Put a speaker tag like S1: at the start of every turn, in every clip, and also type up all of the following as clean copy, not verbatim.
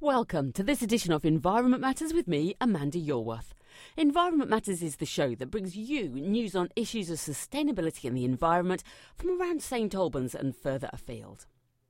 S1: Welcome to this edition of Environment Matters with me, Amanda Yorworth. Environment Matters is the show that brings you news on issues of sustainability and the environment from around St Albans and further afield.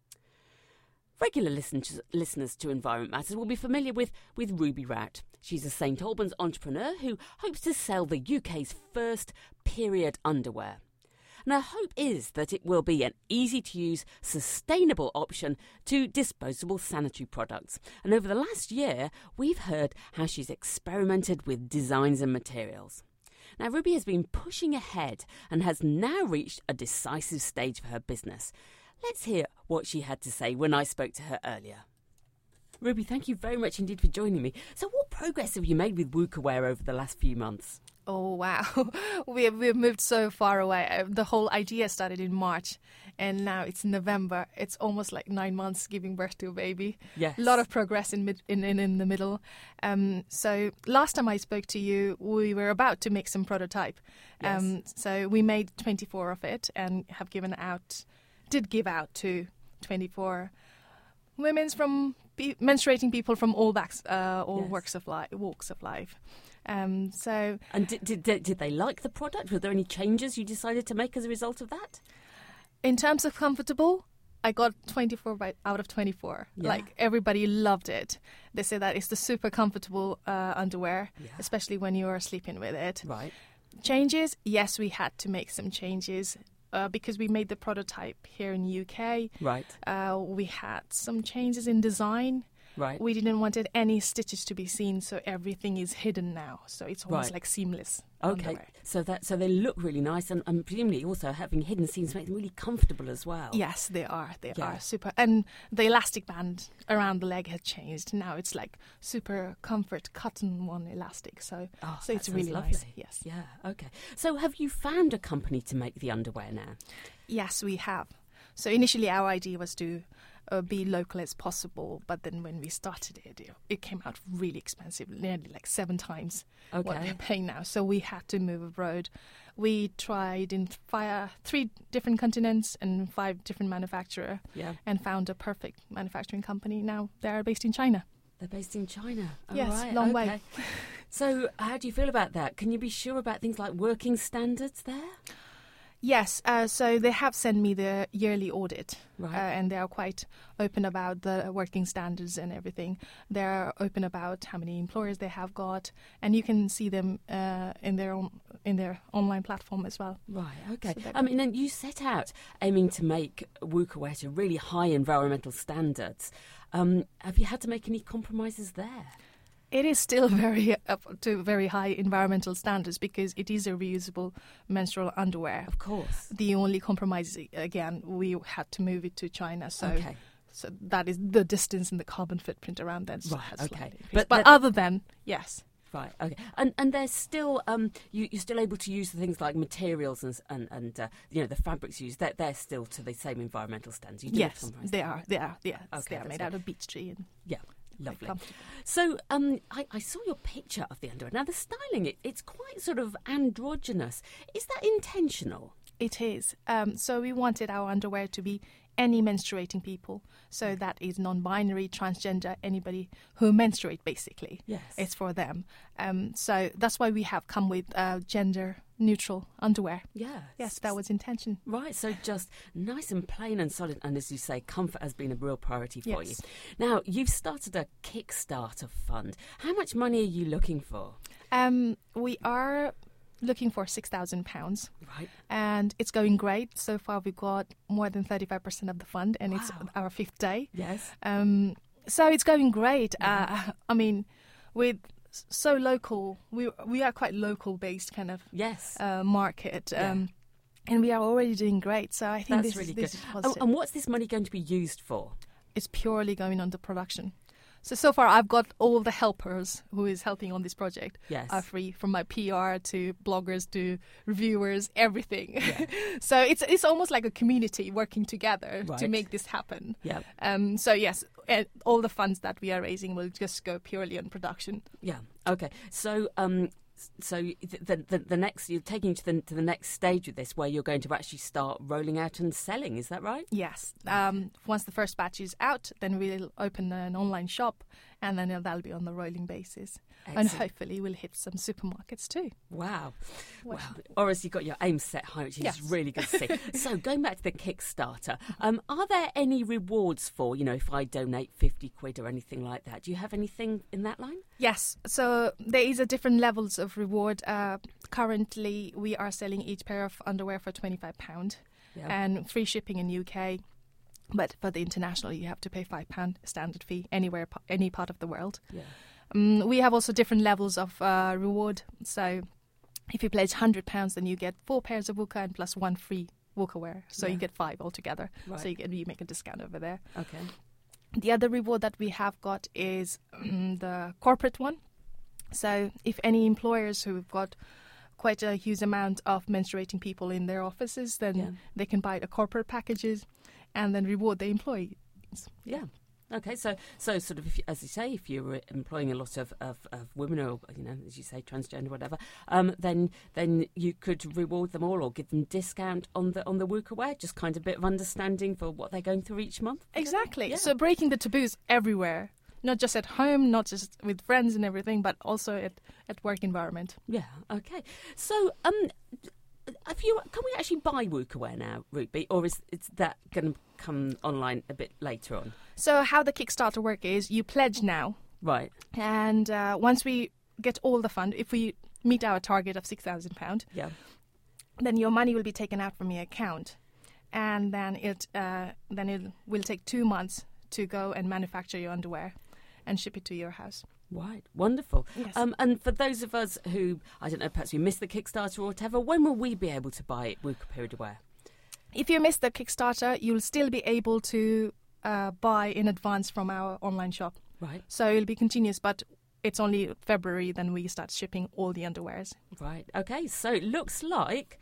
S1: Regular listeners to Environment Matters will be familiar with Ruby Rout. She's a St Albans entrepreneur who hopes to sell the UK's first period underwear. And her hope is that it will be an easy-to-use, sustainable option to disposable sanitary products. And over the last year, we've heard how she's experimented with designs and materials. Now, Ruby has been pushing ahead and has now reached a decisive stage for her business. Let's hear what she had to say when I spoke to her earlier. Ruby, thank you very much indeed for joining me. So what progress have you made with Wookawear over the last few months?
S2: Oh, wow. We've moved so far away. The whole idea started in March and now it's November. It's almost like 9 months giving birth to a baby.
S1: Yes.
S2: A lot of progress in the middle. So last time I spoke to you, we were about to make some prototype.
S1: Yes.
S2: So we made 24 of it and did give out to 24 women's from menstruating people from all walks of life. And
S1: did they like the product? Were there any changes you decided to make as a result of that?
S2: In terms of comfortable, I got 24 out of 24.
S1: Yeah.
S2: Like, everybody loved it. They say that it's the super comfortable underwear, especially when you are sleeping with it.
S1: Right.
S2: Changes? Yes, we had to make some changes. Because we made the prototype here in the UK.
S1: Right.
S2: We had some changes in design.
S1: Right.
S2: We didn't want any stitches to be seen, so everything is hidden now. So it's almost like seamless.
S1: Okay.
S2: Underwear.
S1: So they look really nice, and presumably also having hidden seams make them really comfortable as well.
S2: Yes, they are. They are super. And the elastic band around the leg has changed. Now it's like super comfort cotton one elastic. So it's really
S1: lovely.
S2: nice. Yes.
S1: Yeah. Okay. So have you found a company to make the underwear now?
S2: Yes, we have. So initially our idea was to be local as possible, but then when we started it came out really expensive, nearly like 7 times what we're paying now. So we had to move abroad. We tried in 3 different continents and 5 different manufacturers, and found a perfect manufacturing company. Now they're based in China.
S1: They're based in China.
S2: Yes,
S1: right.
S2: long way.
S1: So how do you feel about that? Can you be sure about things like working standards there?
S2: Yes, so they have sent me the yearly audit,
S1: right.
S2: And they are quite open about the working standards and everything. They're open about how many employers they have got, and you can see them in their online platform as well.
S1: Right, okay. So and you set out aiming to make Wookawear to really high environmental standards. Have you had to make any compromises there?
S2: It is still up to very high environmental standards because it is a reusable menstrual underwear.
S1: Of course.
S2: The only compromise, again, we had to move it to China. So that is the distance and the carbon footprint around that.
S1: Right, okay.
S2: But other than, yes.
S1: Right, okay. And there's still, you're still able to use the things like materials and the fabrics used, they're still to the same environmental standards.
S2: Yes, they are. They are made out of beech tree. And
S1: lovely. So I saw your picture of the underwear. Now, the styling, it's quite sort of androgynous. Is that intentional?
S2: It is. So we wanted our underwear to be any menstruating people. So that is non-binary, transgender, anybody who menstruate, basically.
S1: Yes.
S2: It's for them. So that's why we have come with gender-neutral underwear.
S1: Yeah.
S2: Yes, that was intention.
S1: Right, so just nice and plain and solid. And as you say, comfort has been a real priority for you.
S2: Yes.
S1: Now, you've started a Kickstarter fund. How much money are you looking for?
S2: We are looking for £6,000.
S1: Right.
S2: And it's going great. So far, we've got more than 35% of the fund, and it's our 5th day.
S1: Yes.
S2: So it's going great. With so local, we are quite local-based kind of market. And we are already doing great. So I think
S1: this is
S2: good. Positive.
S1: And what's this money going to be used for?
S2: It's purely going on the production. So far, I've got all the helpers who is helping on this project are free, from my PR to bloggers to reviewers, everything. Yeah. So it's almost like a community working together to make this happen.
S1: Yeah.
S2: So yes, all the funds that we are raising will just go purely on production.
S1: Yeah. Okay. So So the next, you're taking to the next stage of this, where you're going to actually start rolling out and selling. Is that right?
S2: Yes. Once the first batch is out, then we'll open an online shop, and then that'll be on the rolling basis. Excellent. And hopefully we'll hit some supermarkets too.
S1: Wow. Well, Oris, you've got your aim set high, which is really good to see. So going back to the Kickstarter, are there any rewards for, if I donate 50 quid or anything like that? Do you have anything in that line?
S2: Yes. So there is a different levels of reward. Currently, we are selling each pair of underwear for £25 and free shipping in UK. But for the international, you have to pay £5 standard fee anywhere, any part of the world. Yeah. We have also different levels of reward. So if you pledge £100, then you get 4 pairs of Wooka and plus 1 free Wooka wear. So you get 5 altogether. Right. So you make a discount over there.
S1: Okay.
S2: The other reward that we have got is the corporate one. So if any employers who've got quite a huge amount of menstruating people in their offices, then they can buy the corporate packages and then reward the employees.
S1: Yeah. Okay, so sort of, as you say, if you're employing a lot of women or, as you say, transgender, whatever, then you could reward them all or give them discount on the Wooka wear, just kind of a bit of understanding for what they're going through each month.
S2: Exactly. Yeah. So breaking the taboos everywhere, not just at home, not just with friends and everything, but also at work environment.
S1: Yeah, okay. So, can we actually buy Wooka wear now, Ruby, or is that going to come online a bit later on?
S2: So how the Kickstarter work is, you pledge now.
S1: Right.
S2: And once we get all the fund, if we meet our target of £6,000, then your money will be taken out from your account. And then it will take 2 months to go and manufacture your underwear and ship it to your house.
S1: Right, wonderful.
S2: Yes.
S1: And for those of us who, I don't know, perhaps we missed the Kickstarter or whatever, when will we be able to buy Wooka period wear?
S2: If you missed the Kickstarter, you'll still be able to buy in advance from our online shop.
S1: Right.
S2: So it'll be continuous, but it's only February then we start shipping all the underwears.
S1: Right, okay, so it looks like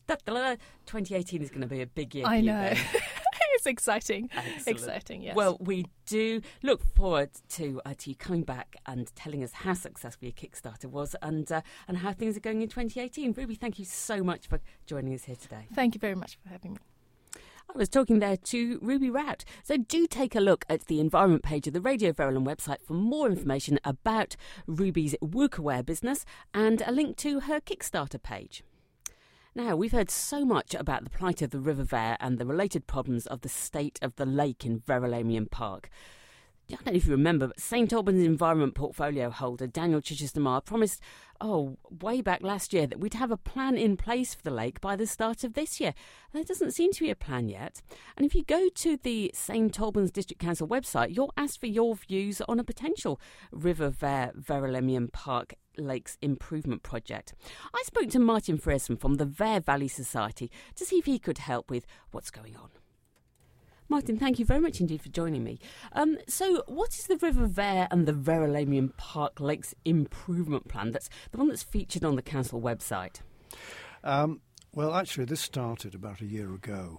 S1: 2018 is going to be a big year for
S2: you. I know.
S1: Then.
S2: It's exciting.
S1: Excellent.
S2: Exciting, yes.
S1: Well, we do look forward to you coming back and telling us how successful your Kickstarter was and how things are going in 2018. Ruby, thank you so much for joining us here today.
S2: Thank you very much for having me.
S1: I was talking there to Ruby Rout. So do take a look at the environment page of the Radio Verulam website for more information about Ruby's Wooka wear business and a link to her Kickstarter page. Now, we've heard so much about the plight of the River Vere and the related problems of the state of the lake in Verulamium Park. I don't know if you remember, but St Albans Environment Portfolio holder Daniel Chichester-Maher promised, way back last year, that we'd have a plan in place for the lake by the start of this year. And there doesn't seem to be a plan yet. And if you go to the St Albans District Council website, you're asked for your views on a potential River Vere Verulamium Park Lakes Improvement Project. I spoke to Martin Frierson from the Vere Valley Society to see if he could help with what's going on. Martin, thank you very much indeed for joining me. So what is the River Vere and the Verulamium Park Lakes Improvement Plan? That's the one that's featured on the council website.
S3: Well, actually, this started about a year ago.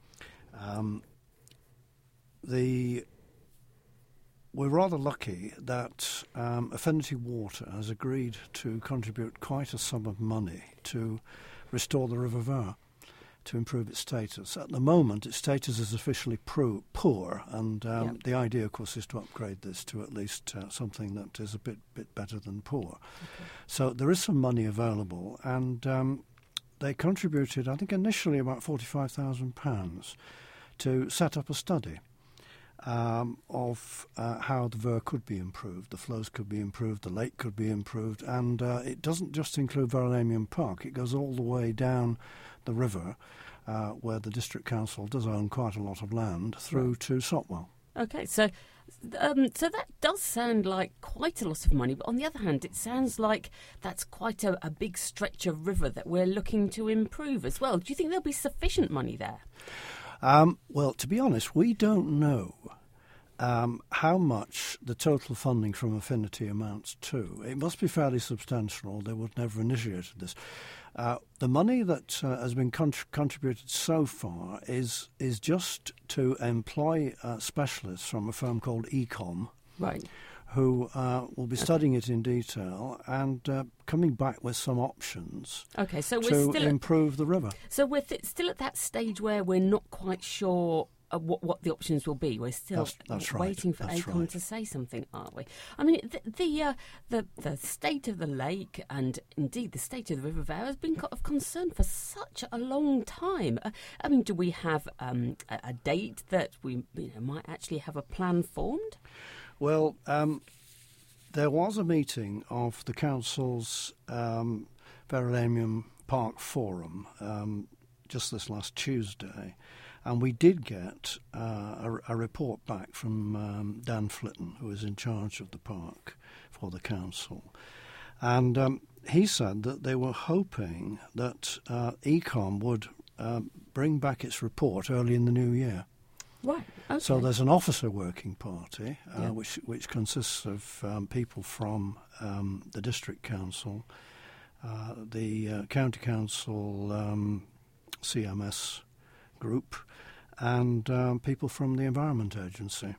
S3: We're rather lucky that Affinity Water has agreed to contribute quite a sum of money to restore the River Vere, to improve its status. At the moment, its status is officially poor, and the idea, of course, is to upgrade this to at least something that is a bit better than poor. Okay. So there is some money available, and they contributed, I think, initially about £45,000 to set up a study of how the Vere could be improved, the flows could be improved, the lake could be improved, and it doesn't just include Verulamium Park, it goes all the way down the river, where the District Council does own quite a lot of land, through to Sopwell.
S1: Okay, so that does sound like quite a lot of money, but on the other hand, it sounds like that's quite a big stretch of river that we're looking to improve as well. Do you think there'll be sufficient money there?
S3: Well, to be honest, we don't know how much the total funding from Affinity amounts to. It must be fairly substantial, or they would never initiated this. The money that has been contributed so far is just to employ specialists from a firm called Ecom,
S1: right,
S3: who will be studying it in detail and coming back with some options to improve the river.
S1: So we're still at that stage where we're not quite sure what the options will be. We're still waiting for AECOM to say something, aren't we? I mean, the state of the lake and indeed the state of the River Vere has been of concern for such a long time. I mean, do we have a date that we might actually have a plan formed?
S3: Well, there was a meeting of the Council's Verulamium Park Forum just this last Tuesday, and we did get a report back from Dan Flitton, who is in charge of the park for the council. And he said that they were hoping that AECOM would bring back its report early in the new year.
S1: Right. Okay.
S3: So there's an officer working party, which consists of people from the district council, the county council CMS group, and people from the Environment Agency,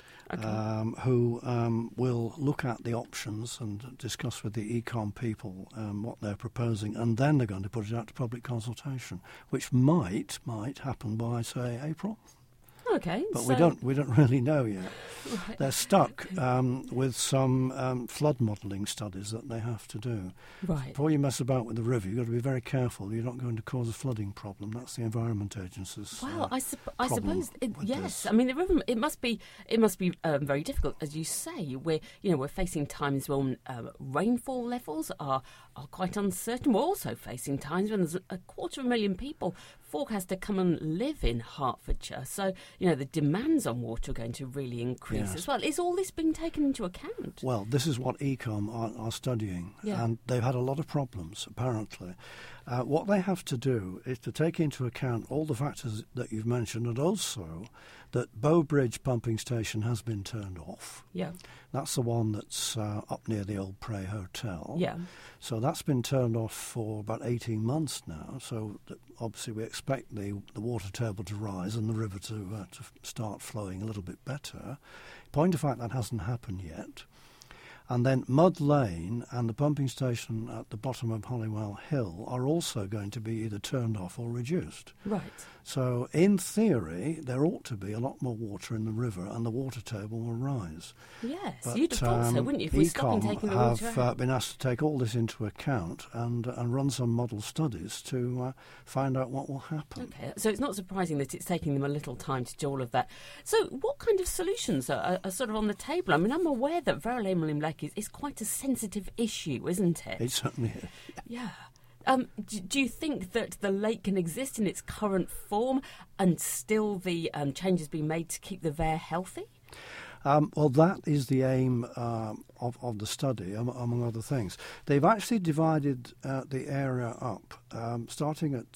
S3: who will look at the options and discuss with the AECOM people what they're proposing, and then they're going to put it out to public consultation, which might happen by, say, April.
S1: Okay,
S3: but we don't really know yet. Right. They're stuck with some flood modelling studies that they have to do.
S1: Right.
S3: Before you mess about with the river, you've got to be very careful. You're not going to cause a flooding problem. That's the Environment Agency's.
S1: Well, I suppose yes. This. I mean, the river. It must be very difficult, as you say. We're facing times when rainfall levels are quite uncertain. We're also facing times when there's 250,000 people forecast to come and live in Hertfordshire. So, the demands on water are going to really increase as well. Is all this being taken into account?
S3: Well, this is what AECOM are studying, and they've had a lot of problems, apparently. What they have to do is to take into account all the factors that you've mentioned, and also that Bow Bridge pumping station has been turned off.
S1: Yeah.
S3: That's the one that's up near the old Prey Hotel.
S1: Yeah.
S3: So that's been turned off for about 18 months now. So obviously we expect the water table to rise and the river to start flowing a little bit better. Point of fact, that hasn't happened yet. And then Mud Lane and the pumping station at the bottom of Holywell Hill are also going to be either turned off or reduced.
S1: Right.
S3: So in theory, there ought to be a lot more water in the river and the water table will rise.
S1: Yes,
S3: but,
S1: you'd have thought so, wouldn't you, if we stopped taking the water out?
S3: have been asked to take all this into account and run some model studies to find out what will happen.
S1: Okay, so it's not surprising that it's taking them a little time to do all of that. So what kind of solutions are sort of on the table? I mean, I'm aware that Verulamium Lake is quite a sensitive issue, isn't it?
S3: It certainly is.
S1: Yeah. Do you think that the lake can exist in its current form and still the changes being made to keep the Vere healthy?
S3: Well, that is the aim of the study, among other things. They've actually divided the area up, starting at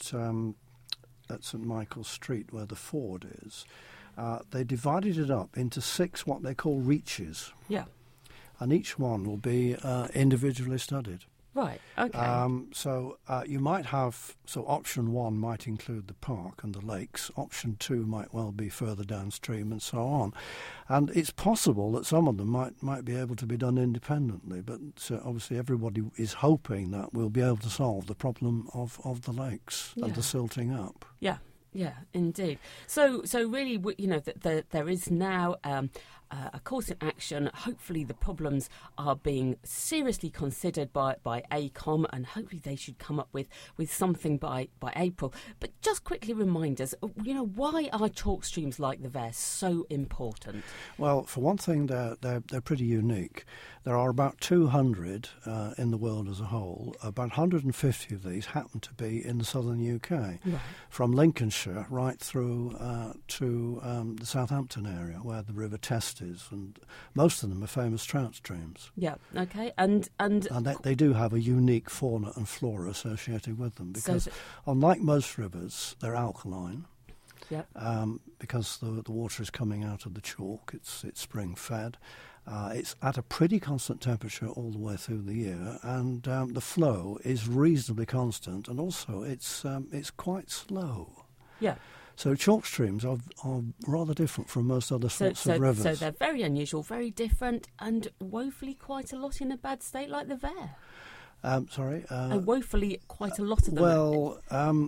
S3: St Michael's Street, where the ford is. They divided it up into 6 what they call reaches.
S1: Yeah.
S3: And each one will be individually studied.
S1: Right, okay.
S3: So you might have, option 1 might include the park and the lakes. Option 2 might well be further downstream and so on. And it's possible that some of them might be able to be done independently, but obviously everybody is hoping that we'll be able to solve the problem of the lakes and the silting up.
S1: Yeah. Yeah, indeed. So really, there is now a course in action. Hopefully the problems are being seriously considered by AECOM, and hopefully they should come up with something by April. But just quickly remind us, why are chalk streams like the Vere so important?
S3: Well, for one thing, they're pretty unique. There are about 200 in the world as a whole. About 150 of these happen to be in the southern UK, right, from Lincolnshire right through to the Southampton area, where the River Test is, and most of them are famous trout streams.
S1: Yeah, okay, and
S3: they do have a unique fauna and flora associated with them, because unlike most rivers, they're alkaline.
S1: Yep.
S3: Because the water is coming out of the chalk, it's spring fed. It's at a pretty constant temperature all the way through the year, and the flow is reasonably constant, and also it's quite slow.
S1: Yeah.
S3: So chalk streams are rather different from most other sorts of rivers.
S1: So they're very unusual, very different, and woefully quite a lot in a bad state like the Vere. Woefully quite a lot of them.
S3: Well,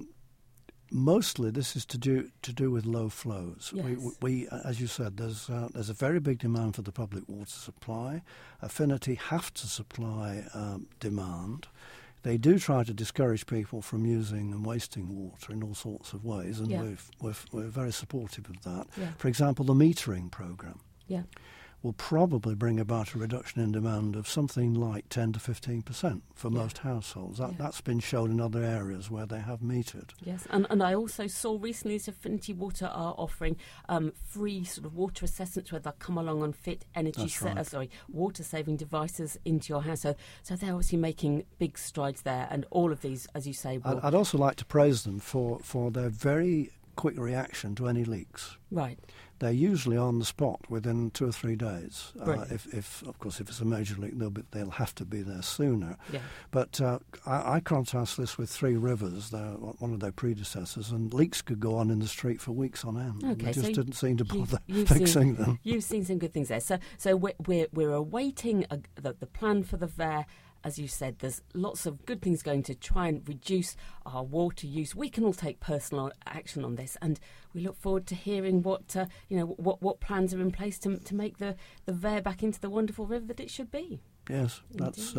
S3: mostly this is to do with low flows.
S1: Yes.
S3: We as you said, there's a very big demand for the public water supply. Affinity have to supply demand. They do try to discourage people from using and wasting water in all sorts of ways, and we're very supportive of that.
S1: Yeah.
S3: For example, the metering programme will probably bring about a reduction in demand of something like 10 to 15% for most households. That's been shown in other areas where they have metered.
S1: Yes, and I also saw recently that Affinity Water are offering free sort of water assessments where they'll come along and fit water-saving devices into your house. So they're obviously making big strides there, and all of these, as you say...
S3: I'd also like to praise them for their very quick reaction to any leaks.
S1: Right.
S3: They're usually on the spot within 2 or 3 days. If it's a major leak, they'll have to be there sooner.
S1: Yeah.
S3: But I contrast this with Three Rivers, one of their predecessors, and leaks could go on in the street for weeks on end.
S1: Okay,
S3: they just didn't seem to bother fixing them.
S1: You've seen some good things there. So we're awaiting the plan for the Vere. As you said, there's lots of good things going to try and reduce our water use. We can all take personal action on this, and we look forward to hearing what plans are in place to make the Vere back into the wonderful river that it should be.
S3: Yes, that's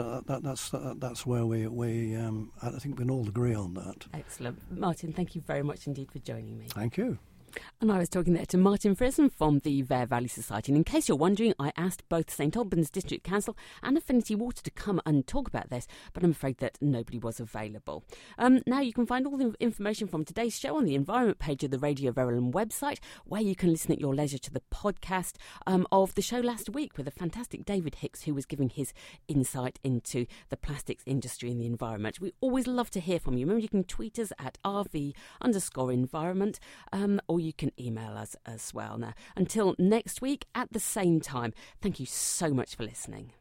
S3: where we I think we can all agree on that.
S1: Excellent, Martin. Thank you very much indeed for joining me.
S3: Thank you.
S1: And I was talking there to Martin Frison from the Vere Valley Society. And in case you're wondering, I asked both St Albans District Council and Affinity Water to come and talk about this, but I'm afraid that nobody was available. Now you can find all the information from today's show on the environment page of the Radio Verulam website, where you can listen at your leisure to the podcast of the show last week with the fantastic David Hicks, who was giving his insight into the plastics industry and the environment. We always love to hear from you. Remember, you can tweet us at RV_environment, or you can email us as well. Now, until next week at the same time, thank you so much for listening.